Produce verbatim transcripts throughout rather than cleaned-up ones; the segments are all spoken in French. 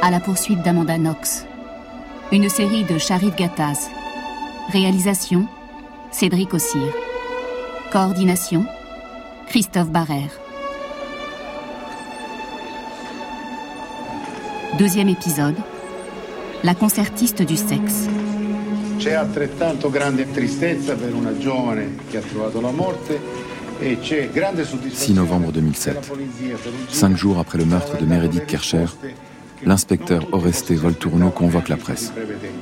à la poursuite d'Amanda Knox. Une série de Sharif Gattaz. Réalisation, Cédric Ossir. Coordination, Christophe Barrère. Deuxième épisode, la concertiste du sexe. C'è altrettanto grande tristezza per una giovane che ha trovato la morte e c'è grande soddisfazione. six novembre deux mille sept. Cinq jours après le meurtre de Meredith Kercher, l'inspecteur Oreste Volturno convoque la presse.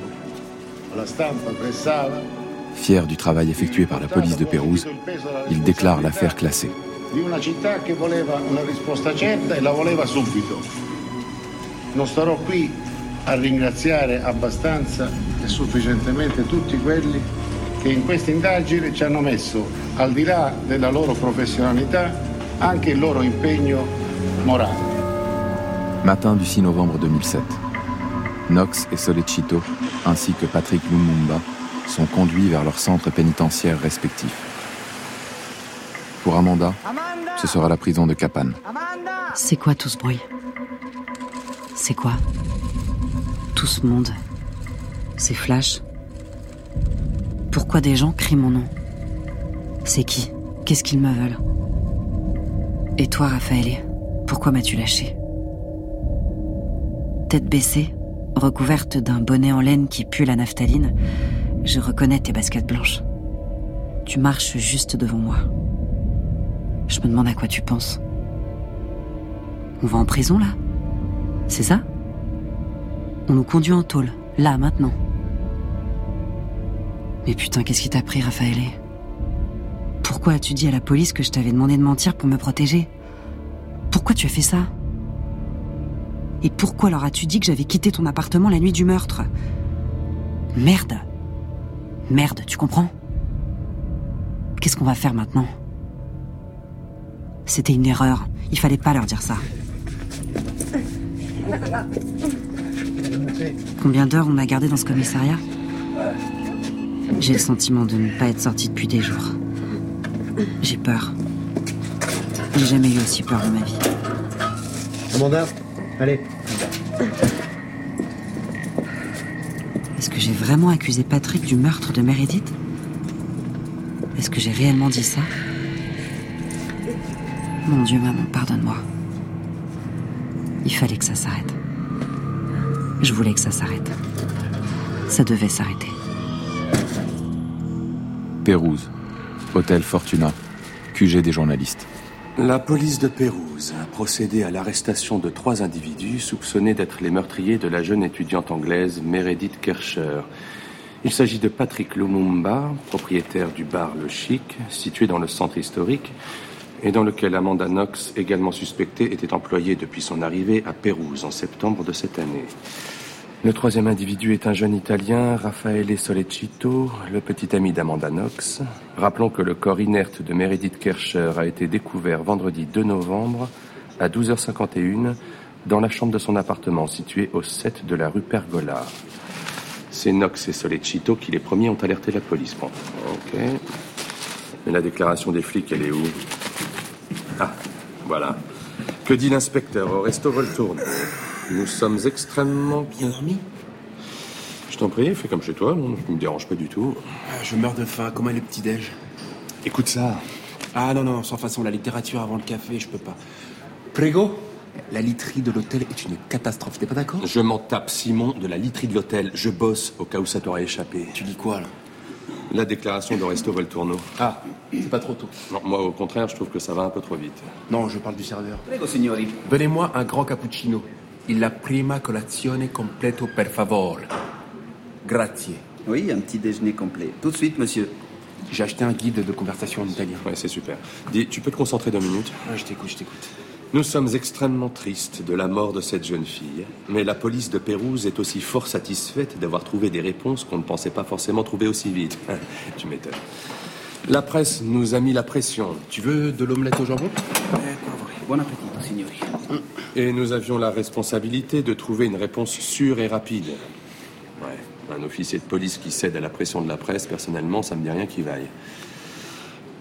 Fier du travail effectué par la police de Pérouse, il déclare l'affaire classée. Di una città che voleva una risposta certa e la voleva subito. Non starò qui a ringraziare abbastanza e sufficientemente tutti quelli che in questa indagine ci hanno messo, al di là della loro professionalità, anche il loro impegno morale. Matin du six novembre deux mille sept. Knox et Solecito, ainsi que Patrick Lumumba, sont conduits vers leurs centres pénitentiaires respectifs. Pour Amanda, ce sera la prison de Kapan. C'est quoi tout ce bruit? C'est quoi? Tout ce monde? Ces flashs? Pourquoi des gens crient mon nom? C'est qui? Qu'est-ce qu'ils me veulent? Et toi, Raffaele, pourquoi m'as-tu lâché? Tête baissée, recouverte d'un bonnet en laine qui pue la naphtaline, je reconnais tes baskets blanches. Tu marches juste devant moi. Je me demande à quoi tu penses. On va en prison, là? C'est ça? On nous conduit en tôle, là, maintenant. Mais putain, qu'est-ce qui t'a pris, Raffaele? Pourquoi as-tu dit à la police que je t'avais demandé de mentir pour me protéger? Pourquoi tu as fait ça? Et pourquoi leur as-tu dit que j'avais quitté ton appartement la nuit du meurtre? Merde. Merde, tu comprends? Qu'est-ce qu'on va faire maintenant? C'était une erreur. Il fallait pas leur dire ça. Combien d'heures on m'a gardé dans ce commissariat? J'ai le sentiment de ne pas être sortie depuis des jours. J'ai peur. J'ai jamais eu aussi peur de ma vie. Amanda, allez. Est-ce que j'ai vraiment accusé Patrick du meurtre de Meredith? Est-ce que j'ai réellement dit ça? Mon Dieu, maman, pardonne-moi. Il fallait que ça s'arrête. Je voulais que ça s'arrête. Ça devait s'arrêter. Pérouse, Hôtel Fortuna, Q G des journalistes. La police de Pérouse a procédé à l'arrestation de trois individus soupçonnés d'être les meurtriers de la jeune étudiante anglaise Meredith Kercher. Il s'agit de Patrick Lumumba, propriétaire du bar Le Chic, situé dans le centre historique, et dans lequel Amanda Knox, également suspectée, était employée depuis son arrivée à Pérouse en septembre de cette année. Le troisième individu est un jeune Italien, Raffaele Solecito, le petit ami d'Amanda Knox. Rappelons que le corps inerte de Meredith Kercher a été découvert vendredi deux novembre à douze heures cinquante et une dans la chambre de son appartement situé au sept de la rue Pergola. C'est Knox et Solecito qui les premiers ont alerté la police. Bon, ok. Mais la déclaration des flics, elle est où? Ah, voilà. Que dit l'inspecteur Oreste Volturno? Nous sommes extrêmement bien dormi. Je t'en prie, fais comme chez toi, ça me dérange pas du tout. Ah, je meurs de faim, comment est le petit-déj? Écoute ça. Ah non, non, sans façon, la littérature avant le café, je peux pas. Prego? La literie de l'hôtel est une catastrophe, t'es pas d'accord? Je m'en tape, Simon, de la literie de l'hôtel. Je bosse au cas où ça t'aurait échappé. Tu dis quoi, là? La déclaration d'Oreste Volturno. Ah, c'est pas trop tôt. Non, moi, au contraire, je trouve que ça va un peu trop vite. Non, je parle du serveur. Prego, signori. Donnez-moi un grand cappuccino. Il la prima colazione completo per favore. Grazie. Oui, un petit déjeuner complet. Tout de suite, monsieur. J'ai acheté un guide de conversation en italien. Ouais, c'est super. Dis, tu peux te concentrer deux minutes? Ouais, je t'écoute, je t'écoute. Nous sommes extrêmement tristes de la mort de cette jeune fille, mais la police de Pérouse est aussi fort satisfaite d'avoir trouvé des réponses qu'on ne pensait pas forcément trouver aussi vite. Tu m'étonnes. La presse nous a mis la pression. Tu veux de l'omelette au jambon? Bon appétit, signori. Et nous avions la responsabilité de trouver une réponse sûre et rapide. Ouais, un officier de police qui cède à la pression de la presse, personnellement, ça me dit rien qui vaille.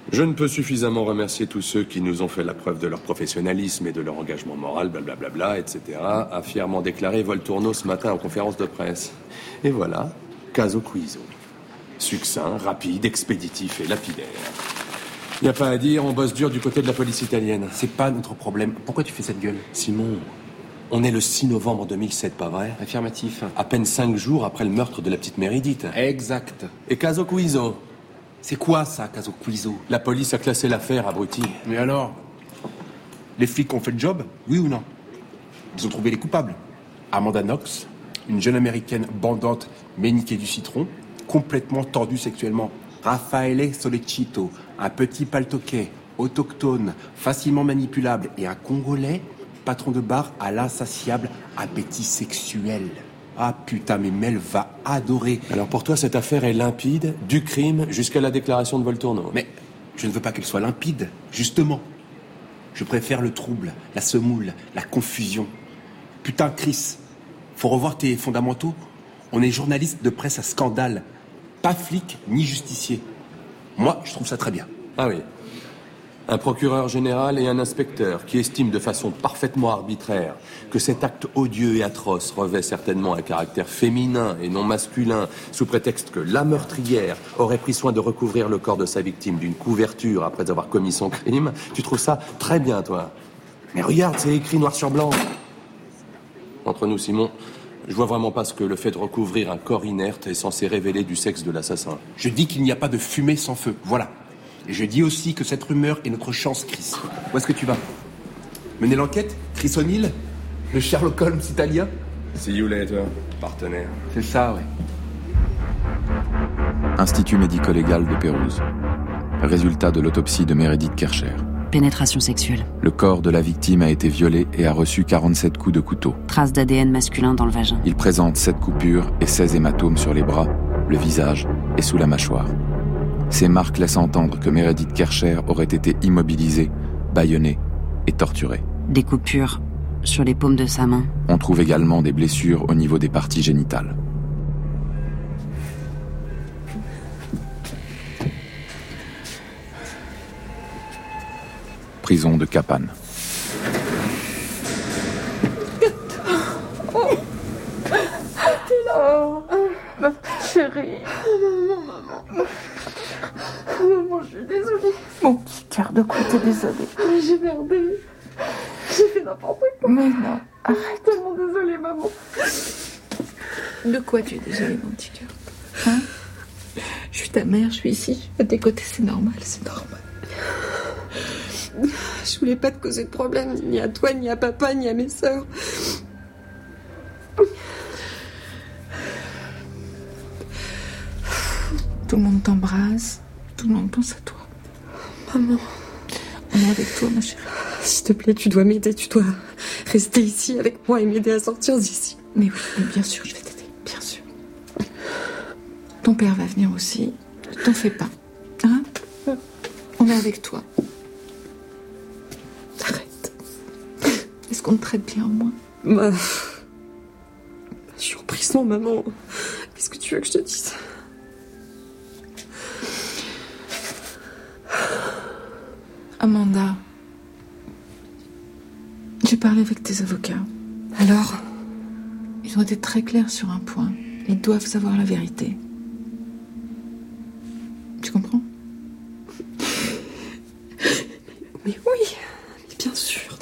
Je ne peux suffisamment remercier tous ceux qui nous ont fait la preuve de leur professionnalisme et de leur engagement moral, blablabla, et cetera, a fièrement déclaré Volturno ce matin en conférence de presse. Et voilà, caso quiso. Succinct, rapide, expéditif et lapidaire. Y a pas à dire, on bosse dur du côté de la police italienne. C'est pas notre problème. Pourquoi tu fais cette gueule? Simon, on est le six novembre deux mille sept, pas vrai? Affirmatif. À peine cinq jours après le meurtre de la petite Méridite. Exact. Et caso quiso. C'est quoi ça, caso quiso? La police a classé l'affaire, abruti. Mais alors? Les flics ont fait le job? Oui ou non? Ils ont trouvé les coupables. Amanda Knox, une jeune américaine bandante méniquée du citron, complètement tordue sexuellement. Raffaele Solecito, un petit paltoquet, autochtone, facilement manipulable, et un Congolais, patron de bar à l'insatiable appétit sexuel. Ah putain, mais Mel va adorer. Alors pour toi, cette affaire est limpide, du crime jusqu'à la déclaration de Volturno. Mais je ne veux pas qu'elle soit limpide, justement. Je préfère le trouble, la semoule, la confusion. Putain, Chris, faut revoir tes fondamentaux. On est journaliste de presse à scandale, pas flic ni justicier. Moi, je trouve ça très bien. Ah oui. Un procureur général et un inspecteur qui estiment de façon parfaitement arbitraire que cet acte odieux et atroce revêt certainement un caractère féminin et non masculin, sous prétexte que la meurtrière aurait pris soin de recouvrir le corps de sa victime d'une couverture après avoir commis son crime. Tu trouves ça très bien, toi? Mais regarde, c'est écrit noir sur blanc. Entre nous, Simon, je vois vraiment pas ce que le fait de recouvrir un corps inerte est censé révéler du sexe de l'assassin. Je dis qu'il n'y a pas de fumée sans feu, voilà. Et je dis aussi que cette rumeur est notre chance, Chris. Où est-ce que tu vas? Mener l'enquête? Chris O'Neill? Le Sherlock Holmes italien? See you later, partenaire. C'est ça, ouais. Institut médico-légal de Pérouse. Résultat de l'autopsie de Meredith Kercher. Pénétration sexuelle. Le corps de la victime a été violé et a reçu quarante-sept coups de couteau. Traces d'A D N masculin dans le vagin. Il présente sept coupures et seize hématomes sur les bras, le visage et sous la mâchoire. Ces marques laissent entendre que Meredith Kercher aurait été immobilisée, bâillonnée et torturée. Des coupures sur les paumes de sa main. On trouve également des blessures au niveau des parties génitales. Prison de Capane. Oh. T'es là, ma chérie. Maman, maman. Maman, je suis désolée. Mon petit cœur, de quoi t'es désolée? J'ai merdé. J'ai fait n'importe quoi. Mais non, arrête. Tellement désolée, maman. De quoi tu es désolée, mon petit cœur? Hein? Je suis ta mère, je suis ici. À tes côtés, c'est normal, c'est normal. Je voulais pas te causer de problème, ni à toi, ni à papa, ni à mes sœurs. Tout le monde t'embrasse, tout le monde pense à toi. Maman, on est avec toi, ma chérie. S'il te plaît, tu dois m'aider, tu dois rester ici avec moi et m'aider à sortir d'ici. Mais oui, mais bien sûr, je vais t'aider, bien sûr. Ton père va venir aussi, ne t'en fais pas. Hein? On est avec toi. Arrête. Est-ce qu'on te traite bien, moi? Bah... Je suis en prison, maman. Qu'est-ce que tu veux que je te dise? Amanda, j'ai parlé avec tes avocats. Alors? Ils ont été très clairs sur un point. Ils doivent savoir la vérité. Tu comprends? Mais oui, mais bien sûr.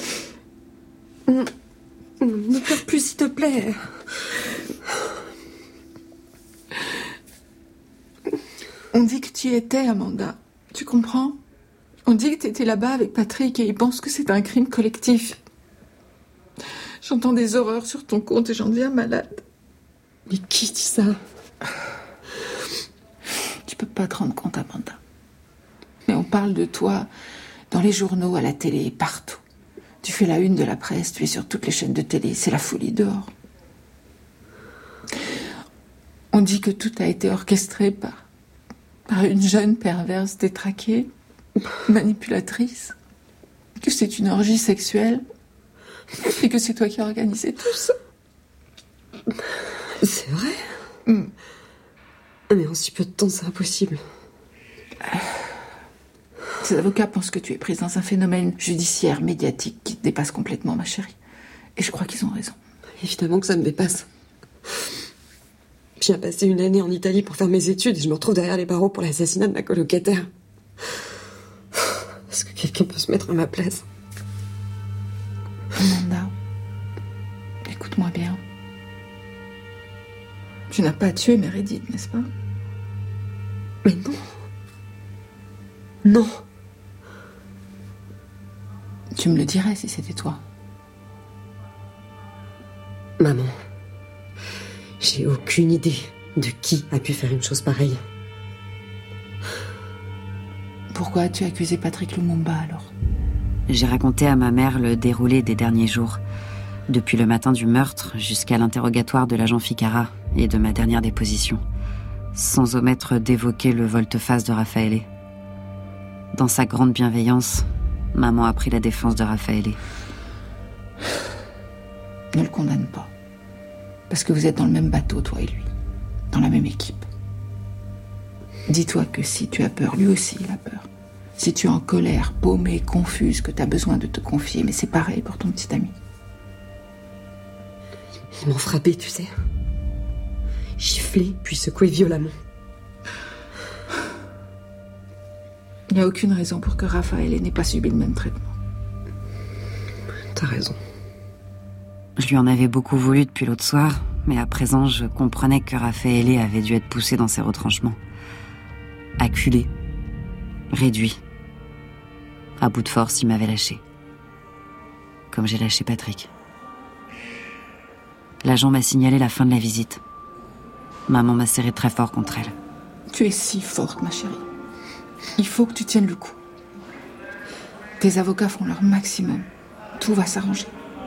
Ne pleure plus, s'il te plaît. On dit que tu y étais, Amanda. Tu comprends? On dit que tu étais là-bas avec Patrick et ils pensent que c'est un crime collectif. J'entends des horreurs sur ton compte et j'en deviens malade. Mais qui dit ça? Tu peux pas te rendre compte, Amanda. Mais on parle de toi dans les journaux, à la télé, partout. Tu fais la une de la presse, tu es sur toutes les chaînes de télé. C'est la folie dehors. On dit que tout a été orchestré par, par une jeune perverse détraquée, manipulatrice, que c'est une orgie sexuelle et que c'est toi qui as organisé tout ça. C'est vrai? Mm. Mais en si peu de temps, c'est impossible. Tes avocats pensent que tu es prise dans un phénomène judiciaire, médiatique, qui te dépasse complètement, ma chérie. Et je crois qu'ils ont raison. Évidemment que ça me dépasse. J'ai passé une année en Italie pour faire mes études et je me retrouve derrière les barreaux pour l'assassinat de ma colocataire. Est-ce que quelqu'un peut se mettre à ma place? Amanda, écoute-moi bien. Tu n'as pas tué Meredith, n'est-ce pas? Mais non. Non. Tu me le dirais si c'était toi. Maman, j'ai aucune idée de qui a pu faire une chose pareille. Pourquoi as-tu accusé Patrick Lumumba alors? J'ai raconté à ma mère le déroulé des derniers jours, depuis le matin du meurtre jusqu'à l'interrogatoire de l'agent Ficara et de ma dernière déposition, sans omettre d'évoquer le volte-face de Raffaele. Dans sa grande bienveillance, maman a pris la défense de Raffaele. Ne le condamne pas. Parce que vous êtes dans le même bateau, toi et lui. Dans la même équipe. Dis-toi que si tu as peur, lui aussi il a peur. Si tu es en colère, paumée, confuse, que tu as besoin de te confier, mais c'est pareil pour ton petit ami. Ils m'ont frappé, tu sais. Giflé, puis secoué violemment. Il n'y a aucune raison pour que Raffaele n'ait pas subi le même traitement. T'as raison. Je lui en avais beaucoup voulu depuis l'autre soir, mais à présent, je comprenais que Raffaele avait dû être poussé dans ses retranchements. Acculé. Réduit. À bout de force, il m'avait lâché. Comme j'ai lâché Patrick. L'agent m'a signalé la fin de la visite. Maman m'a serré très fort contre elle. Tu es si forte, ma chérie. Il faut que tu tiennes le coup. Tes avocats font leur maximum. Tout va s'arranger.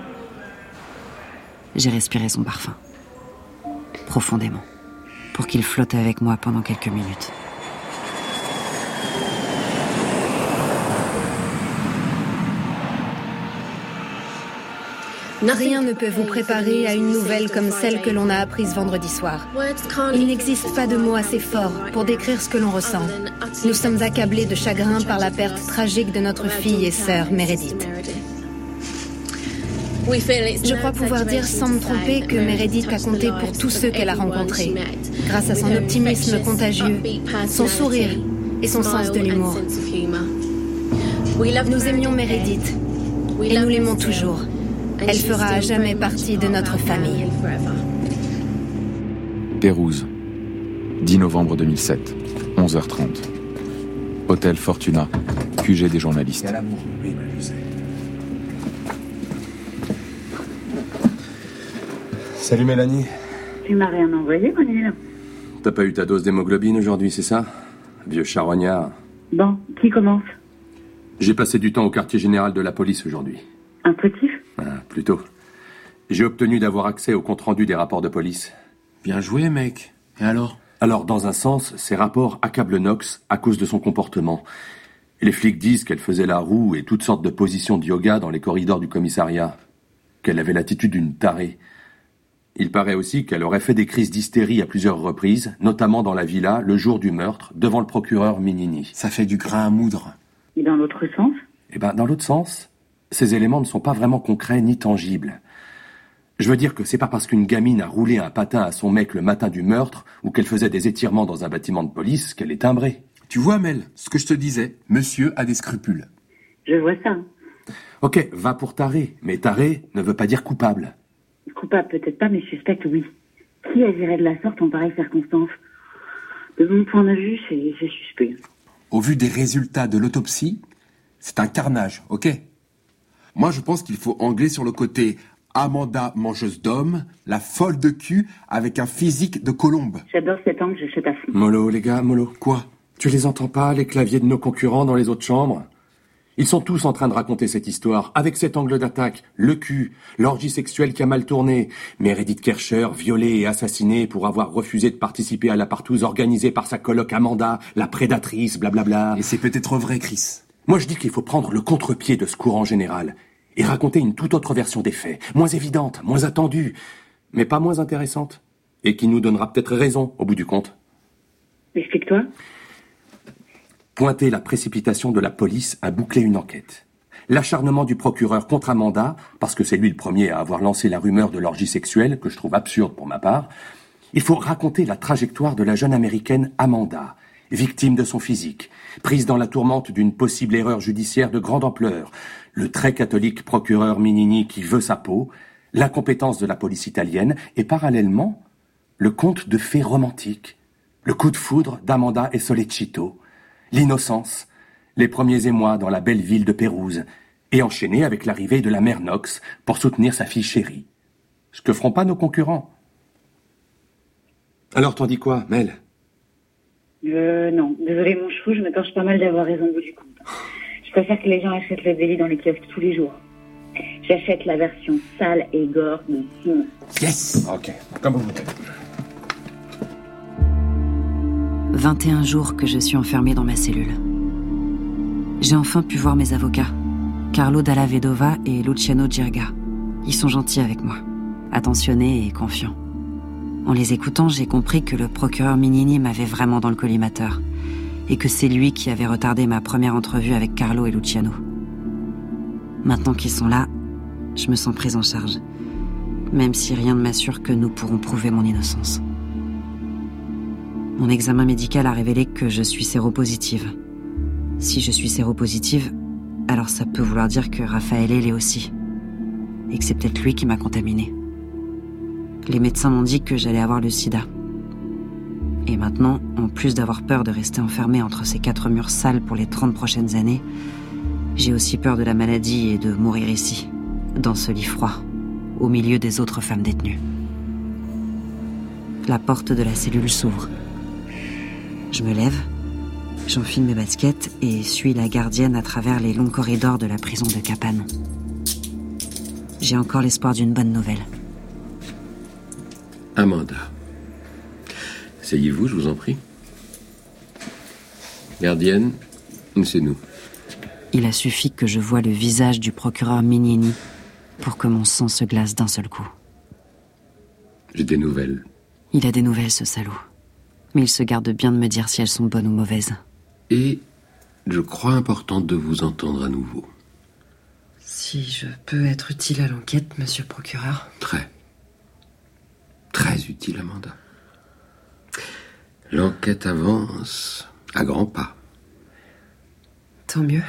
J'ai respiré son parfum. Profondément. Pour qu'il flotte avec moi pendant quelques minutes. Rien ne peut vous préparer à une nouvelle comme celle que l'on a apprise vendredi soir. Il n'existe pas de mots assez forts pour décrire ce que l'on ressent. Nous sommes accablés de chagrin par la perte tragique de notre fille et sœur Meredith. Je crois pouvoir dire sans me tromper que Meredith a compté pour tous ceux qu'elle a rencontrés, grâce à son optimisme contagieux, son sourire et son sens de l'humour. Nous aimions Meredith et nous l'aimons toujours. Elle fera à jamais partie de notre famille. Pérouse, dix novembre deux mille sept, onze heures trente. Hôtel Fortuna, Q G des journalistes. Salut Mélanie. Tu m'as rien envoyé, Manil. T'as pas eu ta dose d'hémoglobine aujourd'hui, c'est ça? Vieux charognard. Bon, qui commence? J'ai passé du temps au quartier général de la police aujourd'hui. Instructif? Ah, plutôt. J'ai obtenu d'avoir accès au compte-rendu des rapports de police. Bien joué, mec. Et alors? Alors, dans un sens, ces rapports accablent Knox à cause de son comportement. Les flics disent qu'elle faisait la roue et toutes sortes de positions de yoga dans les corridors du commissariat. Qu'elle avait l'attitude d'une tarée. Il paraît aussi qu'elle aurait fait des crises d'hystérie à plusieurs reprises, notamment dans la villa, le jour du meurtre, devant le procureur Minini. Ça fait du grain à moudre. Et dans l'autre sens? Eh ben, dans l'autre sens, ces éléments ne sont pas vraiment concrets ni tangibles. Je veux dire que c'est pas parce qu'une gamine a roulé un patin à son mec le matin du meurtre ou qu'elle faisait des étirements dans un bâtiment de police qu'elle est timbrée. Tu vois, Mel, ce que je te disais, monsieur a des scrupules. Je vois ça. Ok, va pour taré, mais taré ne veut pas dire coupable. Coupable peut-être pas, mais suspecte oui. Qui agirait de la sorte en pareille circonstance? De mon point de vue, c'est, c'est suspect. Au vu des résultats de l'autopsie, c'est un carnage, ok? Moi, je pense qu'il faut angler sur le côté Amanda mangeuse d'hommes, la folle de cul avec un physique de colombe. J'adore cet angle, je saute à fond. Mollo, les gars, mollo. Quoi? Tu les entends pas, les claviers de nos concurrents dans les autres chambres? Ils sont tous en train de raconter cette histoire, avec cet angle d'attaque, le cul, l'orgie sexuelle qui a mal tourné, Meredith Kercher violée et assassinée pour avoir refusé de participer à la partouze organisée par sa coloc Amanda, la prédatrice, blablabla. Et c'est peut-être vrai, Chris. Moi je dis qu'il faut prendre le contre-pied de ce courant général et raconter une toute autre version des faits, moins évidente, moins attendue, mais pas moins intéressante, et qui nous donnera peut-être raison au bout du compte. Explique-toi. Pointer la précipitation de la police à boucler une enquête. L'acharnement du procureur contre Amanda, parce que c'est lui le premier à avoir lancé la rumeur de l'orgie sexuelle, que je trouve absurde pour ma part. Il faut raconter la trajectoire de la jeune américaine Amanda, victime de son physique, prise dans la tourmente d'une possible erreur judiciaire de grande ampleur, le très catholique procureur Minini qui veut sa peau, l'incompétence de la police italienne et parallèlement, le conte de fées romantiques, le coup de foudre d'Amanda et Solecito, l'innocence, les premiers émois dans la belle ville de Pérouse, et enchaîné avec l'arrivée de la mère Knox pour soutenir sa fille chérie. Ce que feront pas nos concurrents. Alors t'en dis quoi, Mel? Euh, non. Désolé mon cheveu, je me torche pas mal d'avoir raison au bout du compte. Je préfère que les gens achètent le délit dans les kiosques tous les jours. J'achète la version sale et gore de Simon. Yes. Ok, comme vous voulez. vingt et un jours que je suis enfermée dans ma cellule. J'ai enfin pu voir mes avocats, Carlo Dalla Vedova et Luciano Girga. Ils sont gentils avec moi, attentionnés et confiants. En les écoutant, j'ai compris que le procureur Minini m'avait vraiment dans le collimateur et que c'est lui qui avait retardé ma première entrevue avec Carlo et Luciano. Maintenant qu'ils sont là, je me sens prise en charge, même si rien ne m'assure que nous pourrons prouver mon innocence. Mon examen médical a révélé que je suis séropositive. Si je suis séropositive, alors ça peut vouloir dire que Raffaele l'est aussi. Et que c'est peut-être lui qui m'a contaminée. Les médecins m'ont dit que j'allais avoir le sida. Et maintenant, en plus d'avoir peur de rester enfermée entre ces quatre murs sales pour les trente prochaines années, j'ai aussi peur de la maladie et de mourir ici, dans ce lit froid, au milieu des autres femmes détenues. La porte de la cellule s'ouvre. Je me lève, j'enfile mes baskets et suis la gardienne à travers les longs corridors de la prison de Capano. J'ai encore l'espoir d'une bonne nouvelle. Amanda. Asseyez-vous, je vous en prie. Gardienne, c'est nous. Il a suffi que je voie le visage du procureur Minini pour que mon sang se glace d'un seul coup. J'ai des nouvelles. Il a des nouvelles, ce salaud. Mais il se garde bien de me dire si elles sont bonnes ou mauvaises. Et je crois important de vous entendre à nouveau. Si je peux être utile à l'enquête, monsieur le procureur. Très. Très utile, Amanda. L'enquête avance à grands pas. Tant mieux.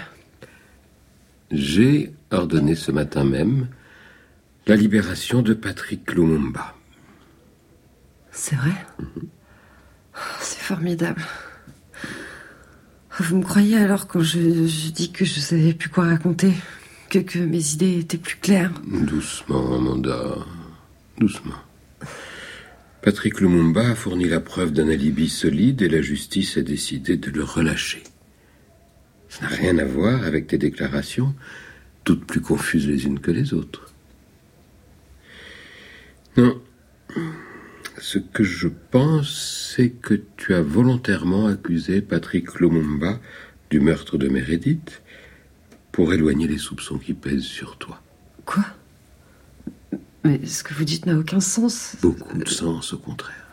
J'ai ordonné ce matin même la libération de Patrick Lumumba. C'est vrai ? Mm-hmm. C'est formidable. Vous me croyez alors quand je, je dis que je savais plus quoi raconter, que, que mes idées étaient plus claires? Doucement, Amanda. Doucement. Patrick Lumumba a fourni la preuve d'un alibi solide et la justice a décidé de le relâcher. Ça n'a rien à voir avec tes déclarations, toutes plus confuses les unes que les autres. Non. Ce que je pense, c'est que tu as volontairement accusé Patrick Lumumba du meurtre de Meredith pour éloigner les soupçons qui pèsent sur toi. Quoi ? Mais ce que vous dites n'a aucun sens. Beaucoup de sens, au contraire.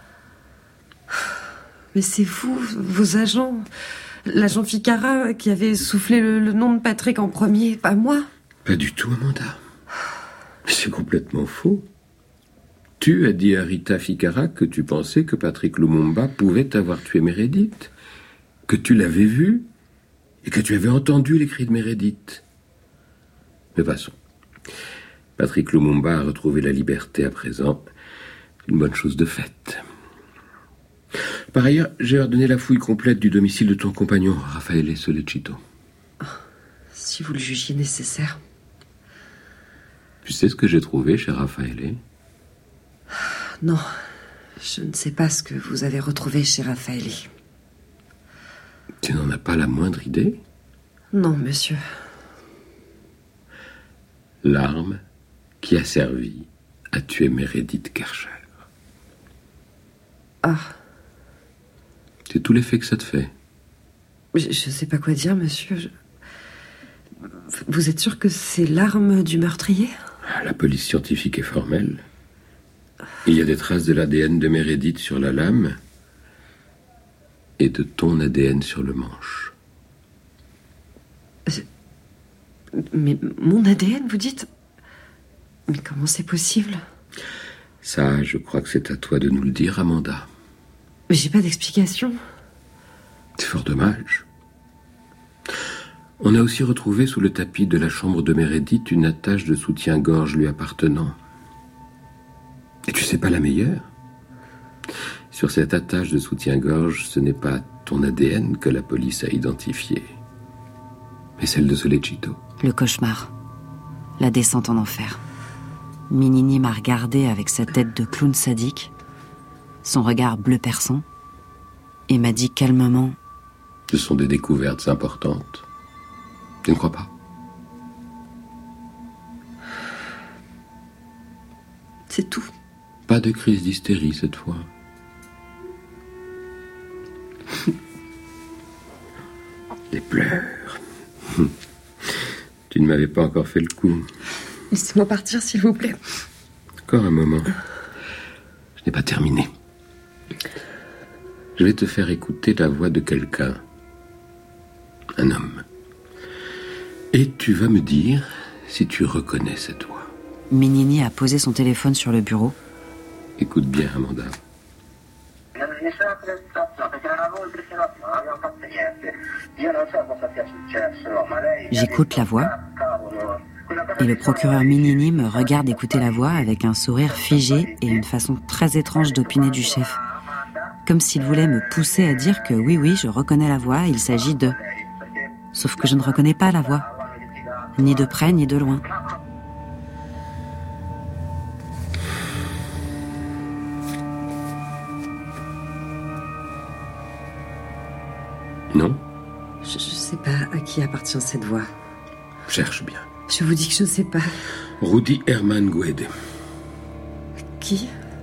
Mais c'est vous, vos agents, l'agent Ficara qui avait soufflé le, le nom de Patrick en premier, pas moi. Pas du tout, Amanda. C'est complètement faux. Tu as dit à Rita Ficara que tu pensais que Patrick Lumumba pouvait avoir tué Meredith, que tu l'avais vu et que tu avais entendu les cris de Meredith. Mais passons. Patrick Lumumba a retrouvé la liberté à présent. Une bonne chose de faite. Par ailleurs, j'ai ordonné la fouille complète du domicile de ton compagnon, Raffaele Solecito. Oh, si vous le jugiez nécessaire. Tu sais ce que j'ai trouvé chez Raffaele ? Non, je ne sais pas ce que vous avez retrouvé chez Raffaele. Tu n'en as pas la moindre idée ? Non, monsieur. L'arme qui a servi à tuer Meredith Kercher. Ah. C'est tout l'effet que ça te fait. Je ne sais pas quoi dire, monsieur. Je... Vous êtes sûr que c'est l'arme du meurtrier ? La police scientifique est formelle. Il y a des traces de l'A D N de Meredith sur la lame et de ton A D N sur le manche. Mais mon A D N, vous dites? Mais comment c'est possible? Ça, je crois que c'est à toi de nous le dire, Amanda. Mais j'ai pas d'explication. C'est fort dommage. On a aussi retrouvé sous le tapis de la chambre de Meredith une attache de soutien-gorge lui appartenant. Et tu sais pas la meilleure? Sur cette attache de soutien-gorge, ce n'est pas ton A D N que la police a identifié, mais celle de Solecitto. Le cauchemar. La descente en enfer. Minini m'a regardé avec sa tête de clown sadique, son regard bleu perçant, et m'a dit calmement: Ce sont des découvertes importantes. Tu ne crois pas? C'est tout. Pas de crise d'hystérie cette fois. Des pleurs. Tu ne m'avais pas encore fait le coup. Laissez-moi partir, s'il vous plaît. Encore un moment. Je n'ai pas terminé. Je vais te faire écouter la voix de quelqu'un. Un homme. Et tu vas me dire si tu reconnais cette voix. Minini a posé son téléphone sur le bureau. Écoute bien, Amanda. J'écoute la voix. Et le procureur Minini me regarde écouter la voix avec un sourire figé et une façon très étrange d'opiner du chef. Comme s'il voulait me pousser à dire que oui, oui, je reconnais la voix, il s'agit de... Sauf que je ne reconnais pas la voix. Ni de près, ni de loin. Non? Je, je sais pas à qui appartient cette voix. Cherche bien. Je vous dis que je sais pas. Rudy Herman Guede. Qui?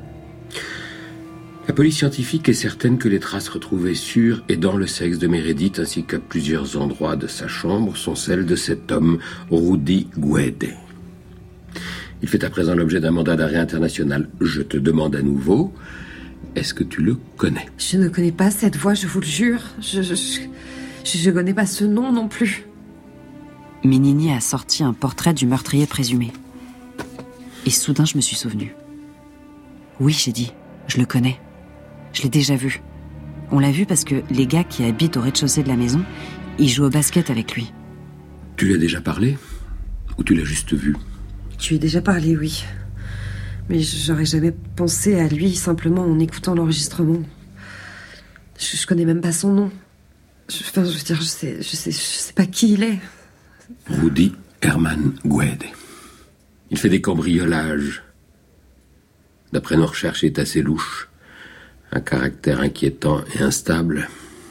La police scientifique est certaine que les traces retrouvées sur et dans le sexe de Meredith ainsi qu'à plusieurs endroits de sa chambre sont celles de cet homme, Rudy Guede. Il fait à présent l'objet d'un mandat d'arrêt international. Je te demande à nouveau, est-ce que tu le connais? Je ne connais pas cette voix, je vous le jure. Je je, je, je connais pas ce nom non plus. Minini a sorti un portrait du meurtrier présumé. Et soudain, je me suis souvenu. Oui, j'ai dit, je le connais. Je l'ai déjà vu. On l'a vu parce que les gars qui habitent au rez-de-chaussée de la maison, ils jouent au basket avec lui. Tu lui as déjà parlé? Ou tu l'as juste vu? Tu lui ai déjà parlé, oui. Mais j'aurais jamais pensé à lui simplement en écoutant l'enregistrement. Je, je connais même pas son nom. Je, enfin, je veux dire, je sais, je sais, je sais pas qui il est. Rudy Herman Guede. Il fait des cambriolages. D'après nos recherches, il est assez louche. Un caractère inquiétant et instable.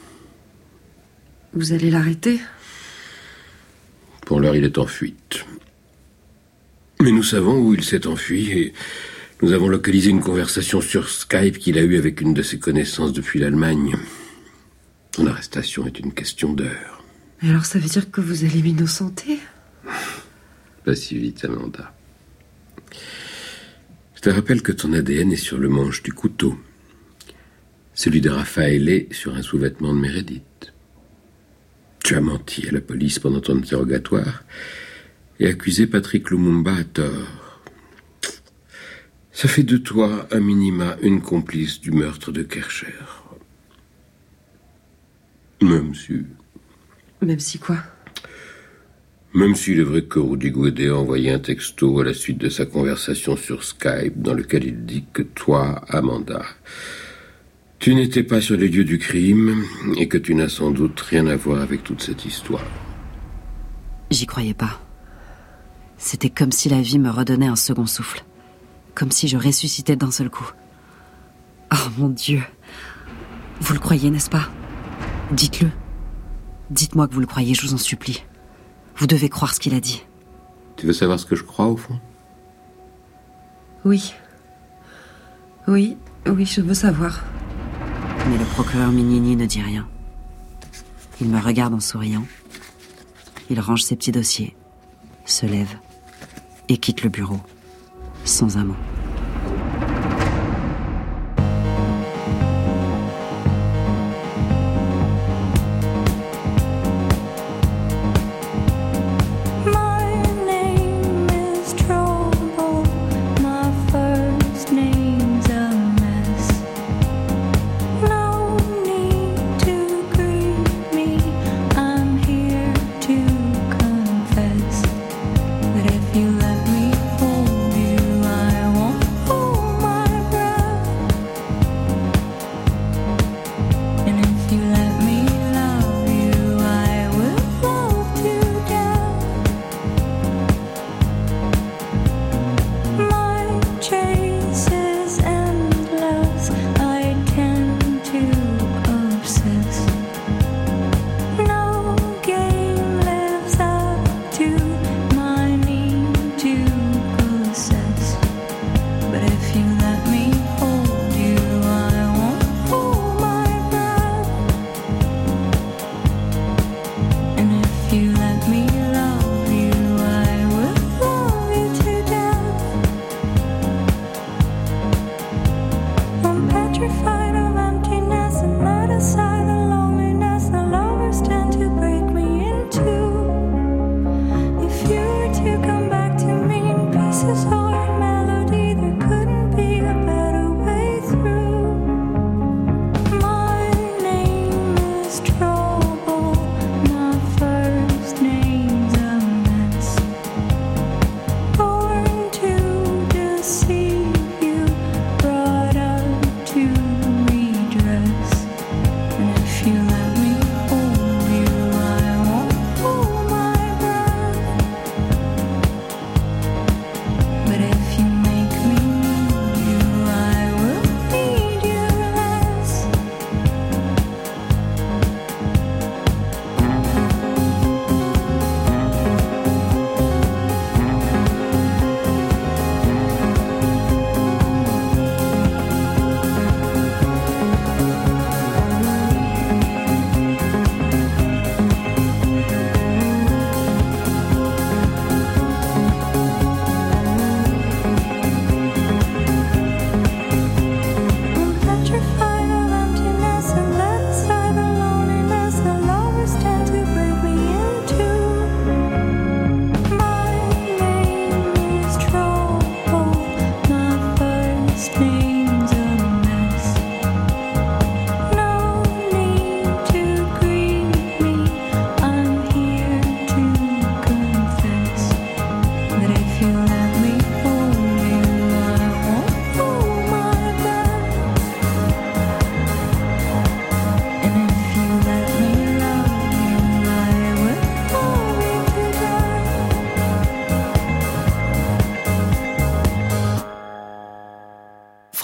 Vous allez l'arrêter? Pour l'heure, il est en fuite. Mais nous savons où il s'est enfui et nous avons localisé une conversation sur Skype qu'il a eue avec une de ses connaissances depuis l'Allemagne. Son arrestation est une question d'heure. Alors ça veut dire que vous allez m'innocenter? Pas si vite, Amanda. Je te rappelle que ton A D N est sur le manche du couteau. Celui de Raffaele sur un sous-vêtement de Meredith. Tu as menti à la police pendant ton interrogatoire et accusé Patrick Lumumba à tort. Ça fait de toi, à minima, une complice du meurtre de Kercher. Même si... Même si quoi? Même s'il est vrai que Rudy Guede a envoyé un texto à la suite de sa conversation sur Skype dans lequel il dit que toi, Amanda, tu n'étais pas sur les lieux du crime et que tu n'as sans doute rien à voir avec toute cette histoire. J'y croyais pas. C'était comme si la vie me redonnait un second souffle. Comme si je ressuscitais d'un seul coup. Oh mon Dieu. Vous le croyez, n'est-ce pas? Dites-le. Dites-moi que vous le croyez, je vous en supplie. Vous devez croire ce qu'il a dit. Tu veux savoir ce que je crois, au fond? Oui. Oui, oui, je veux savoir. Mais le procureur Minini ne dit rien. Il me regarde en souriant. Il range ses petits dossiers, se lève et quitte le bureau, sans un mot.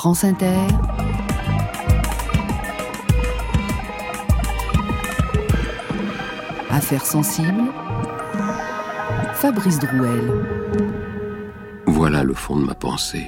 France Inter, Affaires sensibles, Fabrice Drouel. Voilà le fond de ma pensée.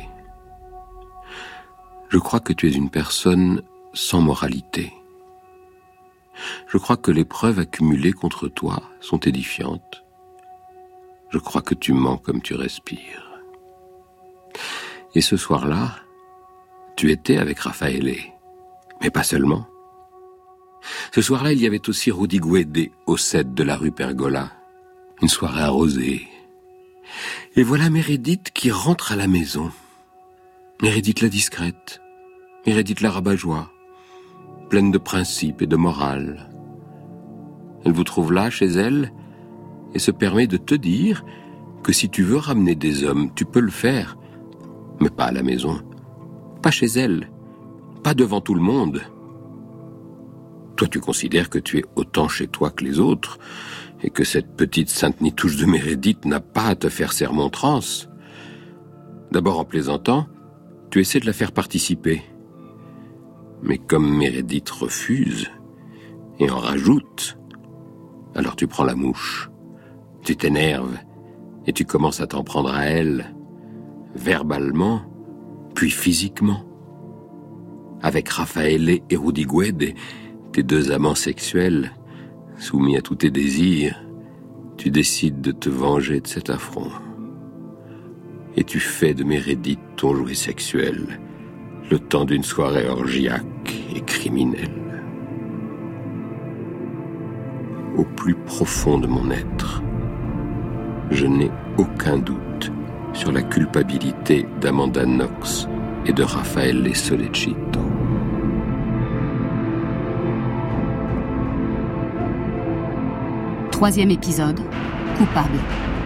Je crois que tu es une personne sans moralité. Je crois que les preuves accumulées contre toi sont édifiantes. Je crois que tu mens comme tu respires. Et ce soir-là, tu étais avec Raffaele, mais pas seulement. Ce soir-là, il y avait aussi Rudy Guede au sept de la rue Pergola. Une soirée arrosée. Et voilà Meredith qui rentre à la maison. Meredith la discrète, Meredith la rabat-joie, pleine de principes et de morale. Elle vous trouve là, chez elle, et se permet de te dire que si tu veux ramener des hommes, tu peux le faire, mais pas à la maison, pas chez elle, pas devant tout le monde. Toi, tu considères que tu es autant chez toi que les autres, et que cette petite Sainte-Nitouche de Meredith n'a pas à te faire sermontrance. D'abord, en plaisantant, tu essaies de la faire participer. Mais comme Meredith refuse, et en rajoute, alors tu prends la mouche, tu t'énerves, et tu commences à t'en prendre à elle, verbalement, puis physiquement. Avec Raffaele et Rudy Guede, tes deux amants sexuels, soumis à tous tes désirs, tu décides de te venger de cet affront. Et tu fais de Meredith ton jouet sexuel, le temps d'une soirée orgiaque et criminelle. Au plus profond de mon être, je n'ai aucun doute sur la culpabilité d'Amanda Knox et de Raffaele Solecitto. Troisième épisode, coupable.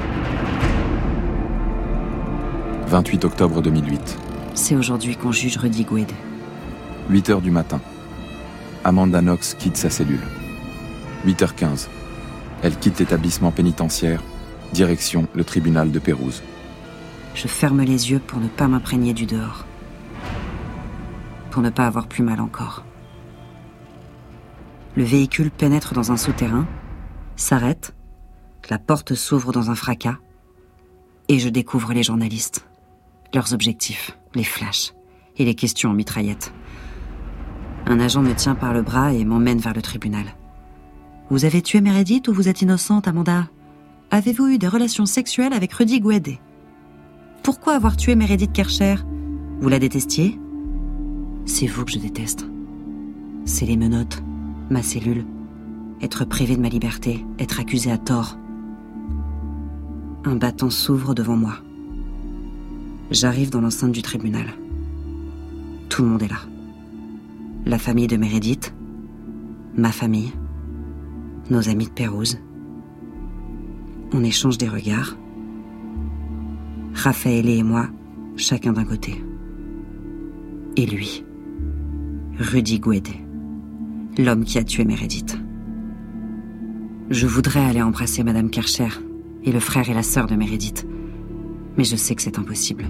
vingt-huit octobre deux mille huit. C'est aujourd'hui qu'on juge Rudy Guede. huit heures du matin. Amanda Knox quitte sa cellule. huit heures quinze. Elle quitte l'établissement pénitentiaire, direction le tribunal de Pérouse. Je ferme les yeux pour ne pas m'imprégner du dehors. Pour ne pas avoir plus mal encore. Le véhicule pénètre dans un souterrain, s'arrête, la porte s'ouvre dans un fracas, et je découvre les journalistes. Leurs objectifs, les flashs et les questions en mitraillette. Un agent me tient par le bras et m'emmène vers le tribunal. « Vous avez tué Meredith ou vous êtes innocente, Amanda ? Avez-vous eu des relations sexuelles avec Rudy Guede ? Pourquoi avoir tué Meredith Kercher ? Vous la détestiez ? C'est vous que je déteste. C'est les menottes, ma cellule, être privé de ma liberté, être accusé à tort. » Un battant s'ouvre devant moi. J'arrive dans l'enceinte du tribunal. Tout le monde est là. La famille de Meredith, ma famille, nos amis de Pérouse. On échange des regards. Raffaele et moi, chacun d'un côté. Et lui, Rudy Guede, l'homme qui a tué Meredith. Je voudrais aller embrasser Madame Kercher et le frère et la sœur de Meredith, mais je sais que c'est impossible.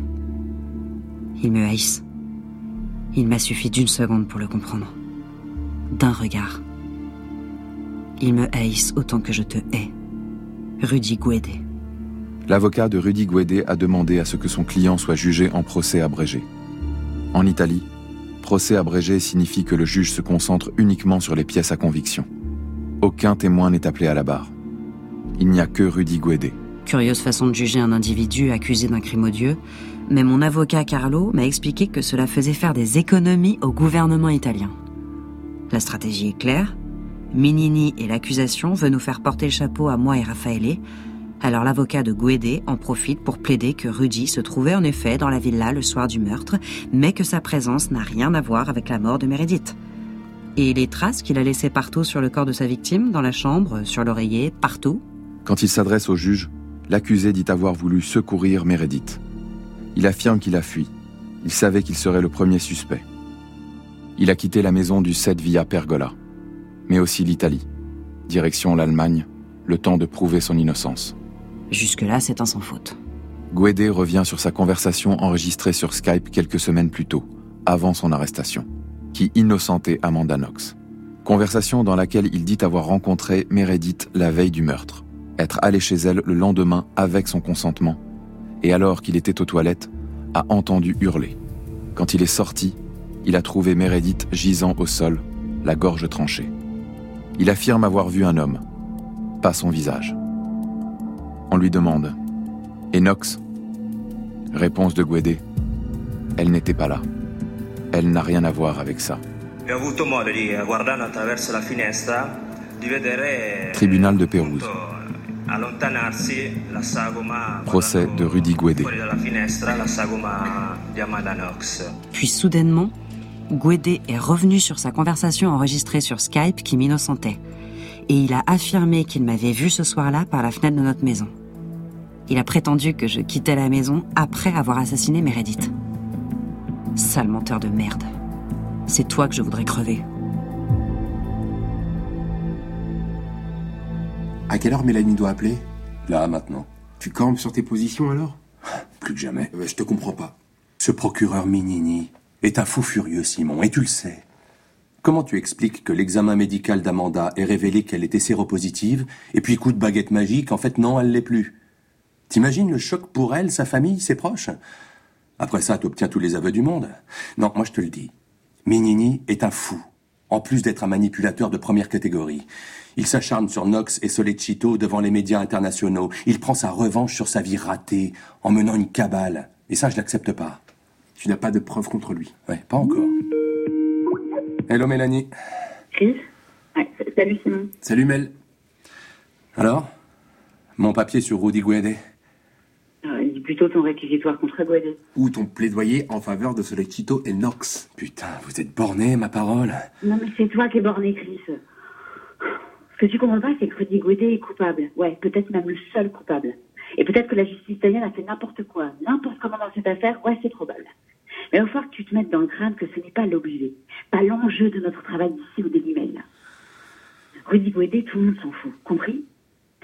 Ils me haïssent. Il m'a suffi d'une seconde pour le comprendre. D'un regard. Ils me haïssent autant que je te hais. Rudy Guede. L'avocat de Rudy Guede a demandé à ce que son client soit jugé en procès abrégé. En Italie, procès abrégé signifie que le juge se concentre uniquement sur les pièces à conviction. Aucun témoin n'est appelé à la barre. Il n'y a que Rudy Guede. Curieuse façon de juger un individu accusé d'un crime odieux, mais mon avocat Carlo m'a expliqué que cela faisait faire des économies au gouvernement italien. La stratégie est claire. Minini et l'accusation veut nous faire porter le chapeau à moi et Raffaele. Alors l'avocat de Guede en profite pour plaider que Rudy se trouvait en effet dans la villa le soir du meurtre, mais que sa présence n'a rien à voir avec la mort de Meredith. Et les traces qu'il a laissées partout sur le corps de sa victime, dans la chambre, sur l'oreiller, partout. Quand il s'adresse au juge, l'accusé dit avoir voulu secourir Meredith. Il affirme qu'il a fui. Il savait qu'il serait le premier suspect. Il a quitté la maison du sept via Pergola, mais aussi l'Italie. Direction l'Allemagne, le temps de prouver son innocence. Jusque-là, c'est un sans faute. Guede revient sur sa conversation enregistrée sur Skype quelques semaines plus tôt, avant son arrestation, qui innocentait Amanda Knox. Conversation dans laquelle il dit avoir rencontré Meredith la veille du meurtre, être allé chez elle le lendemain avec son consentement, et alors qu'il était aux toilettes, a entendu hurler. Quand il est sorti, il a trouvé Meredith gisant au sol, la gorge tranchée. Il affirme avoir vu un homme, pas son visage. On lui demande « Et Knox ?» Réponse de Guédé « Elle n'était pas là. Elle n'a rien à voir avec ça. » Tribunal de Pérouse. Procès de Rudy Guédé. Puis soudainement, Guédé est revenu sur sa conversation enregistrée sur Skype qui m'innocentait. Et il a affirmé qu'il m'avait vu ce soir-là par la fenêtre de notre maison. Il a prétendu que je quittais la maison après avoir assassiné Meredith. Sale menteur de merde. C'est toi que je voudrais crever. À quelle heure Mélanie doit appeler ? Là, maintenant. Tu campes sur tes positions alors ? Plus que jamais. Euh, je te comprends pas. Ce procureur Mignini est un fou furieux, Simon, et tu le sais. Comment tu expliques que l'examen médical d'Amanda ait révélé qu'elle était séropositive, et puis coup de baguette magique, en fait non, elle l'est plus. T'imagines le choc pour elle, sa famille, ses proches ? Après ça, t'obtiens tous les aveux du monde. Non, moi je te le dis. Mignini est un fou, en plus d'être un manipulateur de première catégorie. Il s'acharne sur Knox et Solecito devant les médias internationaux. Il prend sa revanche sur sa vie ratée, en menant une cabale. Et ça, je l'accepte pas. Tu n'as pas de preuves contre lui ? Ouais, pas encore. Hello Mélanie. Chris ? Ouais, salut Simon. Salut Mel. Alors ? Mon papier sur Rudy Guédé ? euh, Dis plutôt ton réquisitoire contre Guédé. Ou ton plaidoyer en faveur de Solecito et Knox. Putain, vous êtes borné, ma parole. Non mais c'est toi qui es borné, Chris. Ce que tu comprends pas, c'est que Rudy Guédé est coupable. Ouais, peut-être même le seul coupable. Et peut-être que la justice italienne a fait n'importe quoi, n'importe comment dans cette affaire. Ouais, c'est probable. Mais il va falloir que tu te mettes dans le crâne que ce n'est pas l'objet, pas l'enjeu de notre travail d'ici au Daily Mail. Rudy Guédé, tout le monde s'en fout. Compris ? Capito ?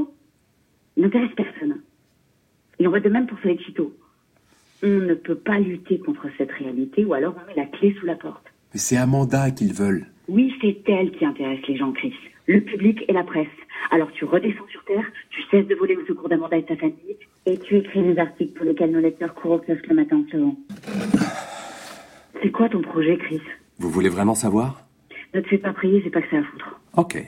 Il n'intéresse personne. Il en va de même pour Solecito. On ne peut pas lutter contre cette réalité, ou alors on met la clé sous la porte. Mais c'est Amanda qu'ils veulent. Oui, c'est elle qui intéresse les gens, Chris. Le public et la presse. Alors tu redescends sur Terre, tu cesses de voler au secours d'Amanda et sa famille, et tu écris des articles pour lesquels nos lecteurs courent au kiosque le matin en se levant. C'est quoi ton projet, Chris ? Vous voulez vraiment savoir ? Ne te fais pas prier, c'est pas que ça à foutre. Ok.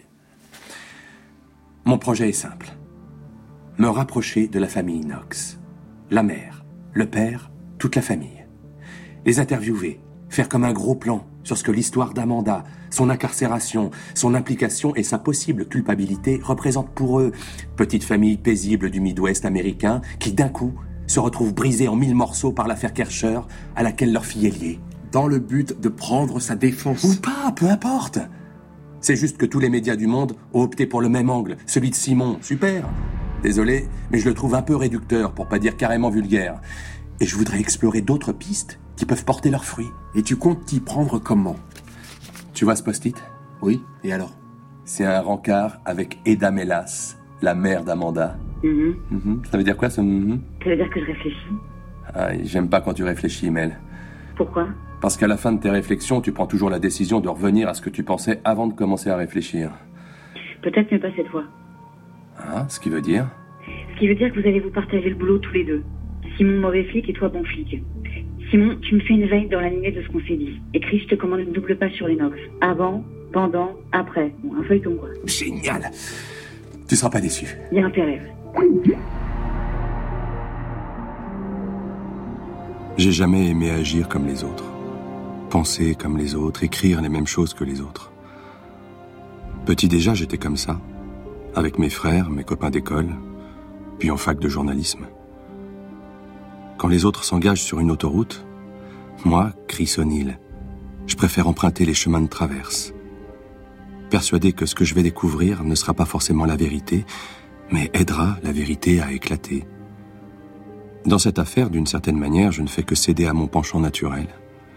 Mon projet est simple. Me rapprocher de la famille Knox. La mère, le père, toute la famille. Les interviewer, faire comme un gros plan sur ce que l'histoire d'Amanda, son incarcération, son implication et sa possible culpabilité représentent pour eux. Petite famille paisible du Midwest américain qui, d'un coup, se retrouve brisée en mille morceaux par l'affaire Kercher à laquelle leur fille est liée. Dans le but de prendre sa défense. Ou pas, peu importe. C'est juste que tous les médias du monde ont opté pour le même angle, celui de Simon. Super. Désolé, mais je le trouve un peu réducteur, pour pas dire carrément vulgaire. Et je voudrais explorer d'autres pistes qui peuvent porter leurs fruits. Et tu comptes t'y prendre comment ? Tu vois ce post-it ? Oui, et alors ? C'est un rencard avec Eda Melas, la mère d'Amanda. Mm-hmm. Mm-hmm. Ça veut dire quoi, ce mm-hmm ? Ça veut dire que je réfléchis. Ah, j'aime pas quand tu réfléchis, Mel. Pourquoi ? Parce qu'à la fin de tes réflexions, tu prends toujours la décision de revenir à ce que tu pensais avant de commencer à réfléchir. Peut-être, mais pas cette fois. Ah, ce qui veut dire ? Ce qui veut dire que vous allez vous partager le boulot tous les deux. Simon, mauvais flic, et toi, bon flic. Simon, tu me fais une veille dans la lignée de ce qu'on s'est dit. Et Chris, je te commande une double page sur les Knox. Avant, pendant, après. Bon, un feuilleton, quoi. Génial ! Tu seras pas déçu. Il y a intérêt. J'ai jamais aimé agir comme les autres. Penser comme les autres, écrire les mêmes choses que les autres. Petit déjà, j'étais comme ça. Avec mes frères, mes copains d'école, puis en fac de journalisme. Quand les autres s'engagent sur une autoroute, moi, Chris O'Neill, je préfère emprunter les chemins de traverse. Persuadé que ce que je vais découvrir ne sera pas forcément la vérité, mais aidera la vérité à éclater. Dans cette affaire, d'une certaine manière, je ne fais que céder à mon penchant naturel.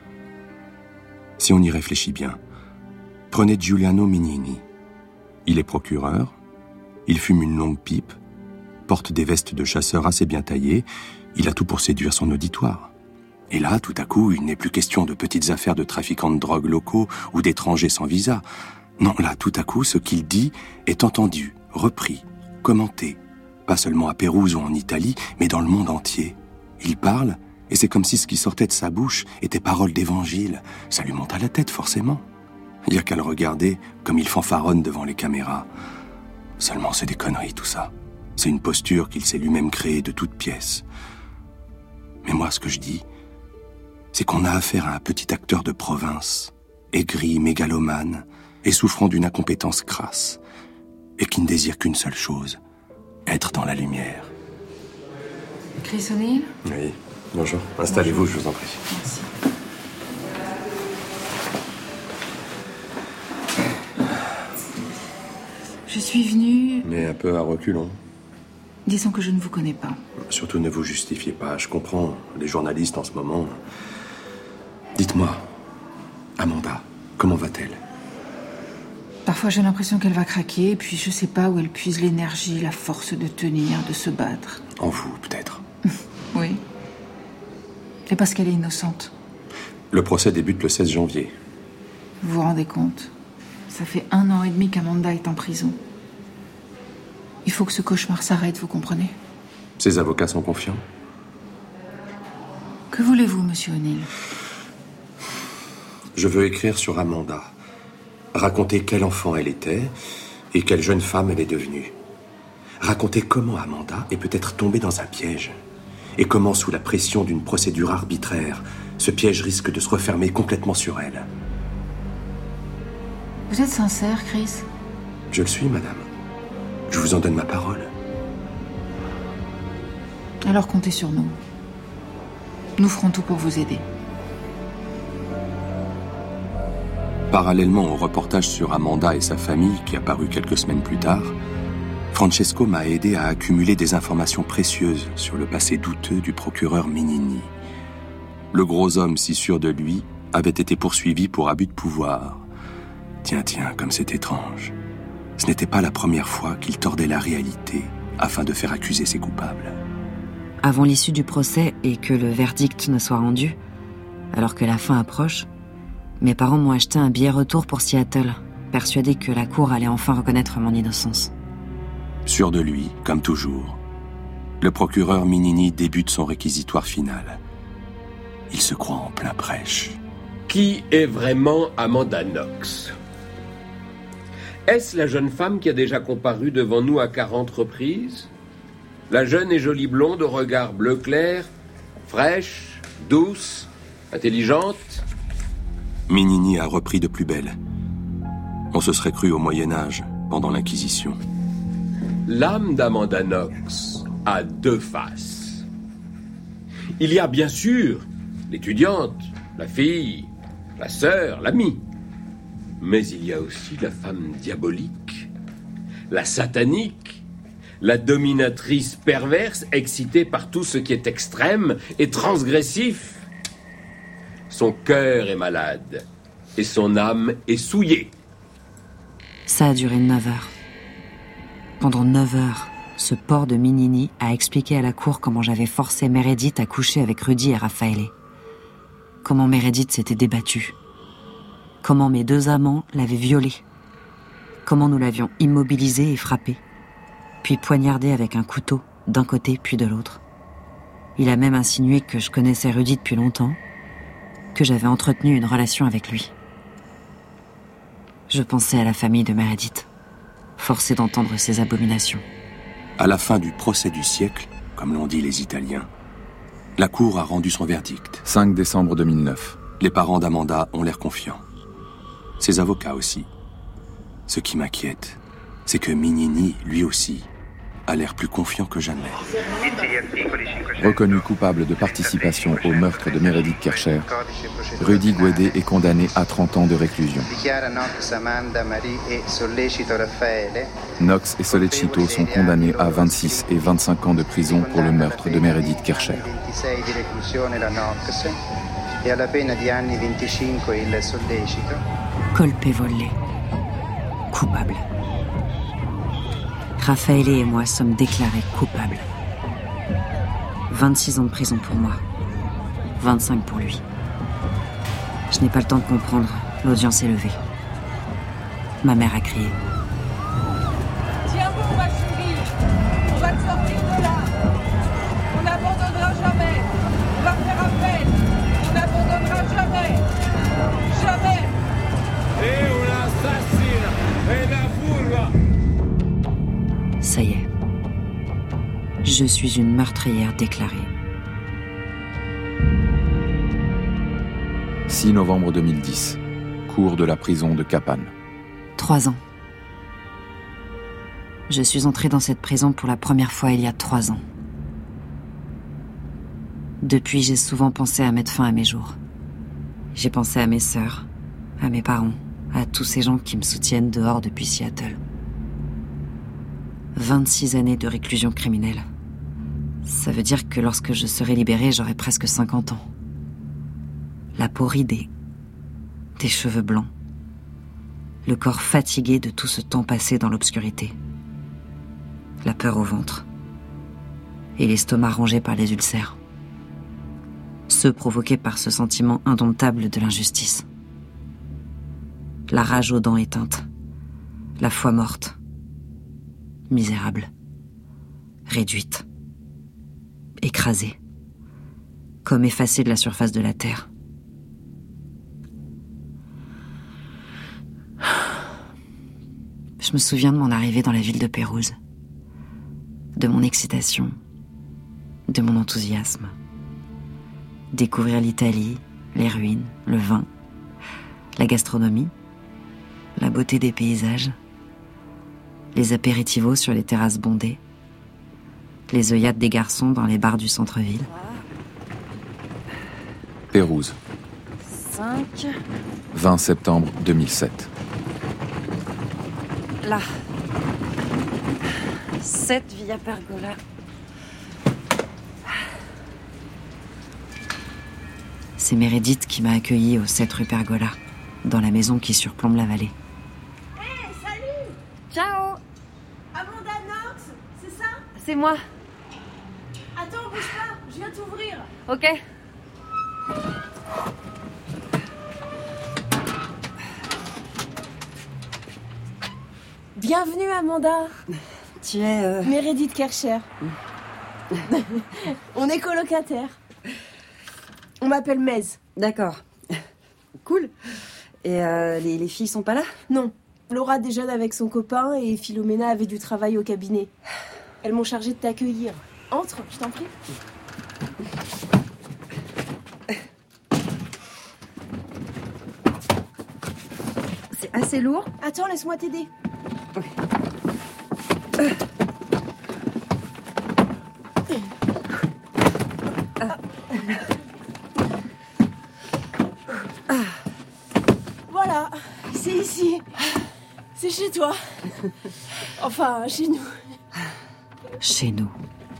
Si on y réfléchit bien, prenez Giuliano Mignini. Il est procureur, il fume une longue pipe, porte des vestes de chasseur assez bien taillées, il a tout pour séduire son auditoire. Et là, tout à coup, il n'est plus question de petites affaires de trafiquants de drogue locaux ou d'étrangers sans visa. Non, là, tout à coup, ce qu'il dit est entendu, repris, commenté. Pas seulement à Pérouse ou en Italie, mais dans le monde entier. Il parle, et c'est comme si ce qui sortait de sa bouche était parole d'évangile. Ça lui monte à la tête, forcément. Il n'y a qu'à le regarder comme il fanfaronne devant les caméras. Seulement, c'est des conneries, tout ça. C'est une posture qu'il s'est lui-même créée de toutes pièces. Mais moi, ce que je dis, c'est qu'on a affaire à un petit acteur de province, aigri, mégalomane, et souffrant d'une incompétence crasse, et qui ne désire qu'une seule chose, être dans la lumière. Chris O'Neill ? Oui, bonjour. Installez-vous, je vous en prie. Merci. Je suis venue... Mais un peu à reculons. Disons que je ne vous connais pas. Surtout ne vous justifiez pas, je comprends, les journalistes en ce moment... Dites-moi, Amanda, comment va-t-elle ? Parfois j'ai l'impression qu'elle va craquer, et puis je sais pas où elle puise l'énergie, la force de tenir, de se battre. En vous, peut-être. Oui. C'est parce qu'elle est innocente. Le procès débute le seize janvier. Vous vous rendez compte ? Ça fait un an et demi qu'Amanda est en prison. Il faut que ce cauchemar s'arrête, vous comprenez ? Ses avocats sont confiants ? Que voulez-vous, monsieur O'Neill ? Je veux écrire sur Amanda. Raconter quel enfant elle était et quelle jeune femme elle est devenue. Raconter comment Amanda est peut-être tombée dans un piège. Et comment, sous la pression d'une procédure arbitraire, ce piège risque de se refermer complètement sur elle. Vous êtes sincère, Chris ? Je le suis, madame. Je vous en donne ma parole. Alors comptez sur nous. Nous ferons tout pour vous aider. Parallèlement au reportage sur Amanda et sa famille, qui a paru quelques semaines plus tard, Francesco m'a aidé à accumuler des informations précieuses sur le passé douteux du procureur Mignini. Le gros homme, si sûr de lui, avait été poursuivi pour abus de pouvoir. Tiens, tiens, comme c'est étrange. Ce n'était pas la première fois qu'il tordait la réalité afin de faire accuser ses coupables. Avant l'issue du procès et que le verdict ne soit rendu, alors que la fin approche, mes parents m'ont acheté un billet retour pour Seattle, persuadés que la cour allait enfin reconnaître mon innocence. Sûr de lui, comme toujours, le procureur Mignini débute son réquisitoire final. Il se croit en plein prêche. Qui est vraiment Amanda Knox ? Est-ce la jeune femme qui a déjà comparu devant nous à quarante reprises ? La jeune et jolie blonde au regard bleu clair, fraîche, douce, intelligente ? Mignini a repris de plus belle. On se serait cru au Moyen-Âge, pendant l'Inquisition. L'âme d'Amanda Knox a deux faces. Il y a bien sûr l'étudiante, la fille, la sœur, l'amie. Mais il y a aussi la femme diabolique, la satanique, la dominatrice perverse excitée par tout ce qui est extrême et transgressif. Son cœur est malade et son âme est souillée. Ça a duré neuf heures. Pendant neuf heures, ce porc de Mignini a expliqué à la cour comment j'avais forcé Meredith à coucher avec Rudy et Raffaele. Comment Meredith s'était débattue. Comment mes deux amants l'avaient violée. Comment nous l'avions immobilisée et frappée. Puis poignardée avec un couteau, d'un côté puis de l'autre. Il a même insinué que je connaissais Rudy depuis longtemps, que j'avais entretenu une relation avec lui. Je pensais à la famille de Meredith, forcée d'entendre ces abominations. À la fin du procès du siècle, comme l'ont dit les Italiens, la cour a rendu son verdict. cinq décembre deux mille neuf. Les parents d'Amanda ont l'air confiants. Ses avocats aussi. Ce qui m'inquiète, c'est que Mignini, lui aussi, a l'air plus confiant que jamais. Reconnu coupable de participation au meurtre de Meredith Kercher, Rudy Guede est condamné à trente ans de réclusion. Knox et Sollecito sont condamnés à vingt-six et vingt-cinq ans de prison pour le meurtre de Meredith Kercher. Colpevole. Coupable. Raffaele et moi sommes déclarés coupables. vingt-six ans de prison pour moi. vingt-cinq pour lui. Je n'ai pas le temps de comprendre. L'audience est levée. Ma mère a crié. Tiens bon, ma chérie. On va te sortir de là. On n'abandonnera jamais. On va faire appel. On n'abandonnera jamais. Jamais. Et on assassine. Et la fourre. Ça y est. Je suis une meurtrière déclarée. six novembre deux mille dix. Cours de la prison de Kapan. Trois ans. Je suis entrée dans cette prison pour la première fois il y a trois ans. Depuis, j'ai souvent pensé à mettre fin à mes jours. J'ai pensé à mes sœurs, à mes parents, à tous ces gens qui me soutiennent dehors depuis Seattle. vingt-six années de réclusion criminelle. Ça veut dire que lorsque je serai libérée, j'aurai presque cinquante ans. La peau ridée, des cheveux blancs, le corps fatigué de tout ce temps passé dans l'obscurité, la peur au ventre et l'estomac rongé par les ulcères, ceux provoqués par ce sentiment indomptable de l'injustice. La rage aux dents éteintes, la foi morte, misérable, réduite, écrasée, comme effacée de la surface de la terre. Je me souviens de mon arrivée dans la ville de Pérouse, de mon excitation, de mon enthousiasme. Découvrir l'Italie, les ruines, le vin, la gastronomie, la beauté des paysages, les apéritivos sur les terrasses bondées, les œillades des garçons dans les bars du centre-ville. Pérouse. cinq. vingt septembre deux mille sept. Là. sept Via Pergola. C'est Meredith qui m'a accueillie au sept rue Pergola, dans la maison qui surplombe la vallée. Hé, hey, salut. Ciao. Amanda Knox, c'est ça? C'est moi. Attends, bouge pas, je viens t'ouvrir. Ok. Bienvenue, Amanda. Tu es... Euh... Meredith Kercher. On est colocataires. On m'appelle Mez. D'accord. Cool. Et euh, les, les filles sont pas là? Non. Laura déjeune avec son copain et Philomena avait du travail au cabinet. Elles m'ont chargée de t'accueillir. Entre, je t'en prie. C'est assez lourd. Attends, laisse-moi t'aider. Oui. Euh. Ah. Ah. Voilà, c'est ici. C'est chez toi. Enfin, chez nous. Chez nous.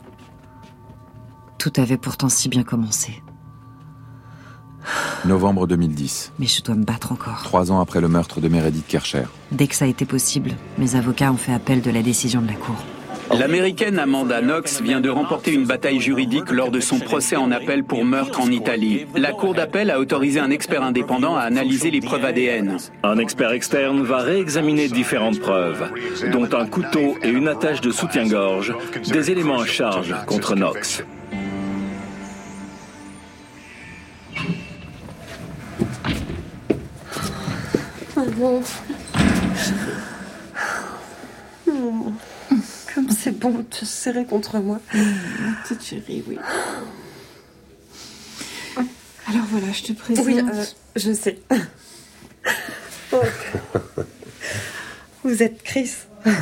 Tout avait pourtant si bien commencé. Novembre deux mille dix. Mais je dois me battre encore. Trois ans après le meurtre de Meredith Kercher. Dès que ça a été possible, mes avocats ont fait appel de la décision de la Cour. L'Américaine Amanda Knox vient de remporter une bataille juridique lors de son procès en appel pour meurtre en Italie. La Cour d'appel a autorisé un expert indépendant à analyser les preuves A D N. Un expert externe va réexaminer différentes preuves, dont un couteau et une attache de soutien-gorge, des éléments à charge contre Knox. Maman. Maman. Comme c'est bon de te serrer contre moi. Petite chérie, oui. Alors voilà, je te présente. Oui, euh, je sais. Oh. Vous êtes Chris.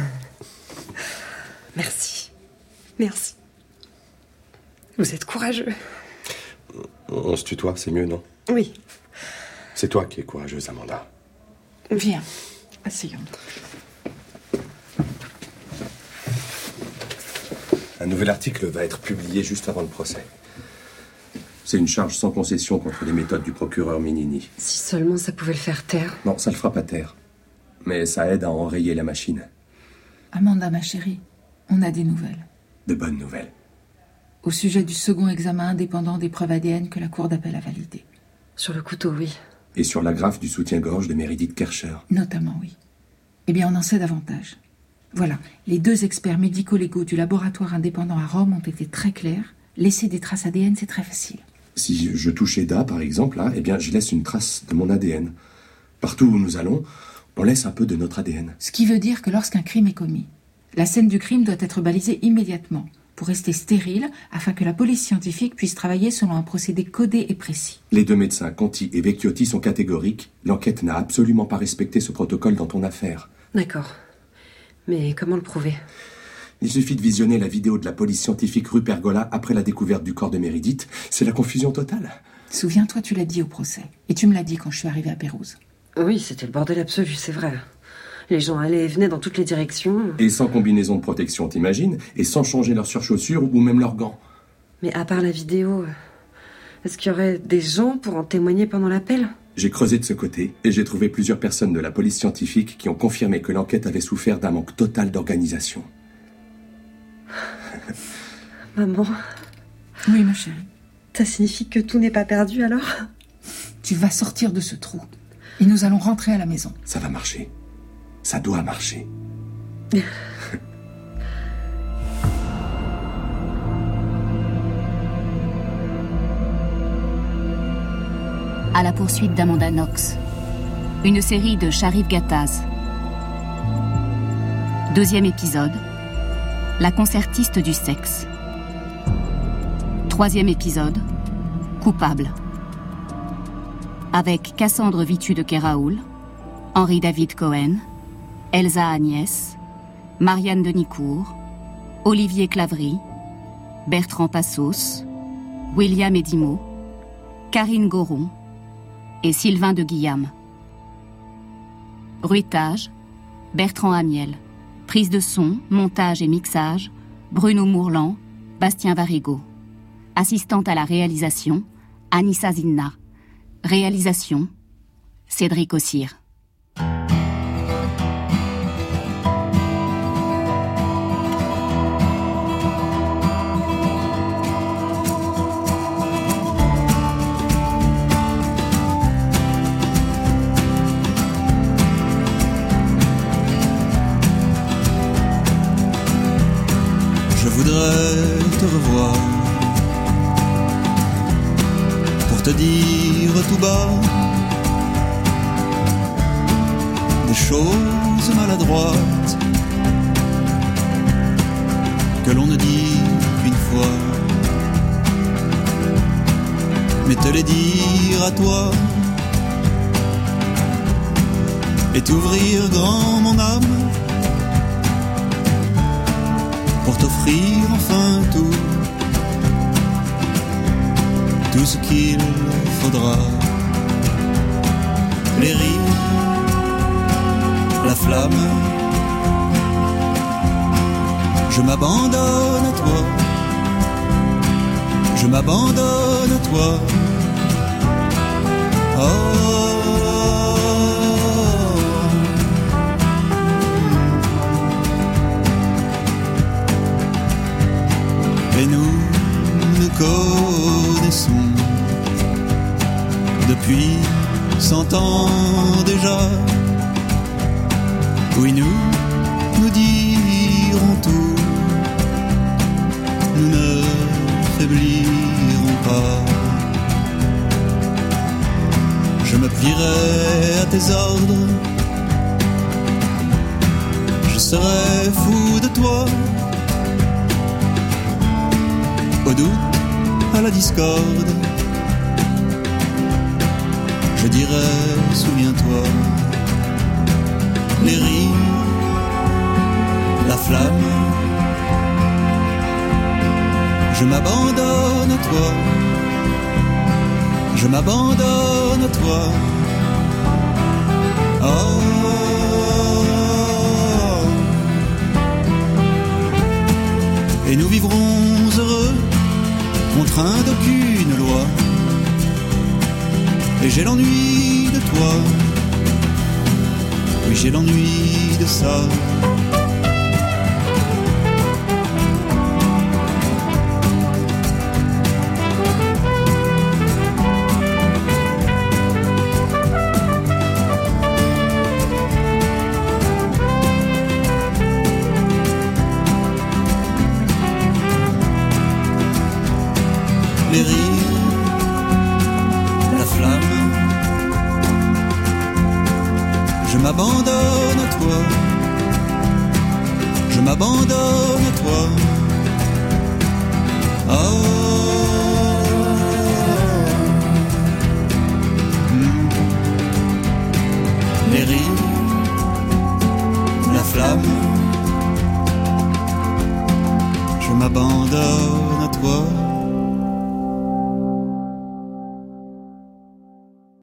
Merci. Merci. Vous êtes courageux. On se tutoie, c'est mieux, non? Oui. C'est toi qui es courageuse, Amanda. Viens, asseyons. Un nouvel article va être publié juste avant le procès. C'est une charge sans concession contre les méthodes du procureur Minini. Si seulement ça pouvait le faire taire. Non, ça le fera pas taire. Mais ça aide à enrayer la machine. Amanda, ma chérie, on a des nouvelles. De bonnes nouvelles. au sujet du second examen indépendant des preuves A D N que la cour d'appel a validé. Sur le couteau, oui. Et sur l'agrafe du soutien-gorge de Meredith Kercher. Notamment, oui. Eh bien, on en sait davantage. Voilà, les deux experts médico-légaux du laboratoire indépendant à Rome ont été très clairs. Laisser des traces A D N, c'est très facile. Si je touche Eda, par exemple, là, eh bien, je laisse une trace de mon A D N. Partout où nous allons, on laisse un peu de notre A D N. Ce qui veut dire que lorsqu'un crime est commis, la scène du crime doit être balisée immédiatement pour rester stérile afin que la police scientifique puisse travailler selon un procédé codé et précis. Les deux médecins, Conti et Vecchiotti, sont catégoriques. L'enquête n'a absolument pas respecté ce protocole dans ton affaire. D'accord. Mais comment le prouver ? Il suffit de visionner la vidéo de la police scientifique rue Pergola après la découverte du corps de Meredith. C'est la confusion totale. Souviens-toi, tu l'as dit au procès. Et tu me l'as dit quand je suis arrivée à Pérouse. Oui, c'était le bordel absolu, c'est vrai. Les gens allaient et venaient dans toutes les directions. Et sans combinaison de protection, t'imagines ? Et sans changer leurs surchaussures ou même leurs gants. Mais à part la vidéo, est-ce qu'il y aurait des gens pour en témoigner pendant l'appel ? J'ai creusé de ce côté et j'ai trouvé plusieurs personnes de la police scientifique qui ont confirmé que l'enquête avait souffert d'un manque total d'organisation. Maman. Oui, ma chérie. Ça signifie que tout n'est pas perdu alors ? Tu vas sortir de ce trou. Et nous allons rentrer à la maison. Ça va marcher. Ça doit marcher. À la poursuite d'Amanda Knox. Une série de Sharif Gattaz. Deuxième épisode. La concertiste du sexe. Troisième épisode. Coupable. Avec Cassandre Vitu de Keraoul, Henri David Cohen, Elsa Agnès, Marianne Denicourt, Olivier Clavry, Bertrand Passos, William Edimo, Karine Goron et Sylvain de Guillaume. Bruitage, Bertrand Amiel. Prise de son, montage et mixage, Bruno Mourlan, Bastien Varigo. Assistante à la réalisation, Anissa Zinna. Réalisation, Cédric Ossire. Je voudrais te revoir pour te dire tout bas des choses maladroites que l'on ne dit qu'une fois, mais te les dire à toi et t'ouvrir grand mon âme pour t'offrir enfin tout, tout ce qu'il faudra. Les rires, la flamme, je m'abandonne à toi, je m'abandonne à toi. Oh, et nous nous connaissons depuis cent ans déjà. Oui, nous nous dirons tout, nous ne faiblirons pas. Je me plierai à tes ordres, je serai fou de toi. Au doute, à la discorde, je dirai, souviens-toi. Les rires, la flamme, je m'abandonne à toi, je m'abandonne à toi. Oh, et nous vivrons heureux, contraints d'aucune loi. Et j'ai l'ennui de toi, oui j'ai l'ennui de ça. Oh, les rires, la flamme. Je m'abandonne à toi, je m'abandonne à toi. Oh. Hmm. Les rires, la flamme. Je m'abandonne à toi.